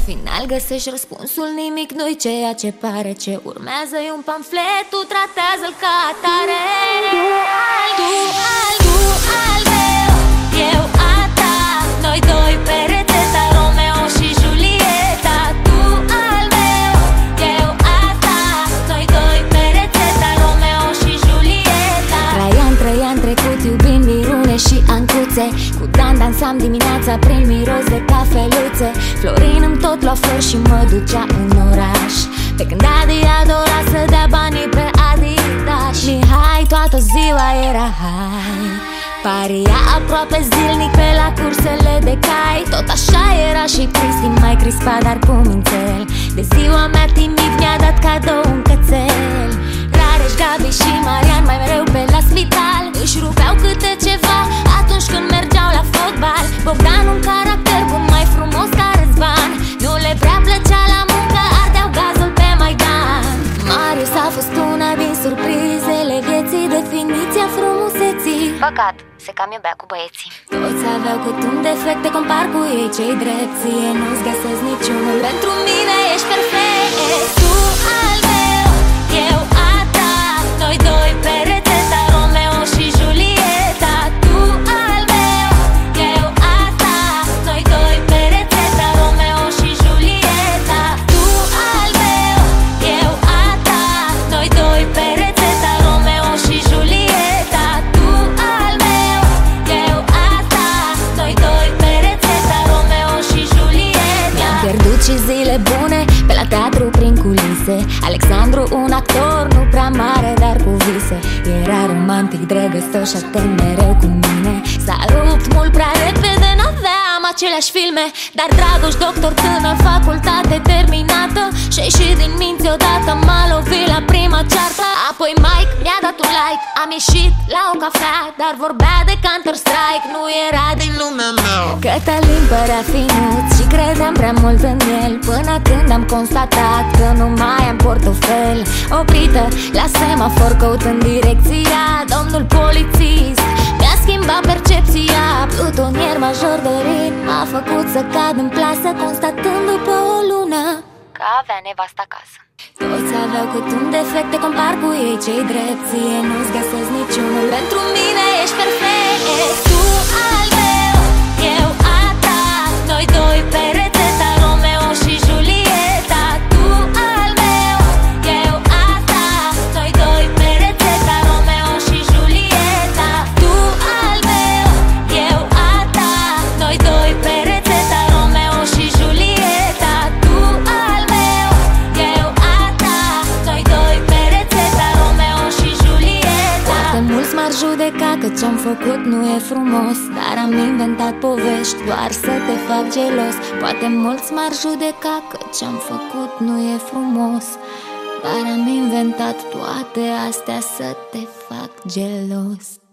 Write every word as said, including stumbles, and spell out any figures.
final găsești răspunsul, nimic nu-i ceea ce pare. Ce urmează e un pamflet, tu tratează-l ca atare. Tu al, tu al meu, eu a ta, noi doi pe rețeta, Romeo și Julieta. Tu al meu, eu a ta, noi doi pe rețeta, Romeo și Julieta. Traian, trăian trecut iubind Mirune și Ancuțe. Cu Dan dansam dimineața prin miros de cafeluțe. Florin îmi tot lua flori și mă ducea în oraș, pe când Adi adora să dea banii pe Adidas. Mihai toată ziua era hai, paria aproape zilnic pe la cursele de cai. Tot așa era și Cristi, mai crispat, dar cu mințel. De ziua mea timid mi-a dat cadou un cățel. Rareș, Gabi și Marian mai mereu pe la spital. Își rupeau câte ceva atunci când mergeau la fotbal. Bogdan un caracter bun, mai frumos ca Răzvan. Nu le prea plăcea la muncă, ardeau gazul pe Maidan. Marius a fost una din surprizele vieții, definiția frumuseții. Păcat, se cam iubea cu băieții. Toți aveau cât un defect, te compar cu ei, cei drept, ție nu-ți găsesc niciunul. Pentru mine ești perfect. Tu al meu, eu a ta, noi doi pe rețeta, Romeo și Julieta. Tu al meu, eu a ta, noi doi pe rețeta, Romeo și Julieta. Tu al meu, eu a ta, noi doi pe rețeta, Romeo și Julieta. Tu al meu, eu a ta, noi doi pe rețeta, Romeo și Julieta. Mi-am pierdut și zile bune pe la teatru prin culise. Alexandru un actor nu prea mare, dar cu vise. Era romantic, drăgăstoș, atent mereu cu mine. S-a rupt mult prea repede, n-aveam aceleași filme. Dar Dragoș, doctor tânăr, facultate terminată, și ieșit din minți odată, m-a lovit la prima ceartă. Apoi Mike mi-a dat un like, am ieșit la o cafea, dar vorbea de Counter-Strike, nu era din lumea mea. Cătălin părea finuț și credeam prea mult în el, până când am constatat că nu mai am portofel. Oprită la semafor căutând direcția, domnul polițist mi-a schimbat percepția. Plutonier major Dorin m-a făcut să cad în plasă, constatând după o lună că avea nevastă acasă. Toți aveau cât un defect, te compar cu ei, cei drept, ție nu-ți găsesc niciunul. Pentru mine ești perfect. Tu al meu, eu a ta, noi doi pe rețeta, Romeo și Julieta. Tu al meu, eu a ta, noi doi pe rețeta, Romeo și Julieta. Tu al meu, eu a ta, noi doi pe rețeta, Romeo și Julieta. Tu al meu, eu a ta, noi doi pe rețeta, Romeo și Julieta. Foarte mulți m-ar judeca că ce-am făcut nu e frumos, dar am inventat povești doar să te fac gelos. Poate mulți m-ar judeca că ce-am făcut nu e frumos, dar am inventat toate astea să te fac gelos.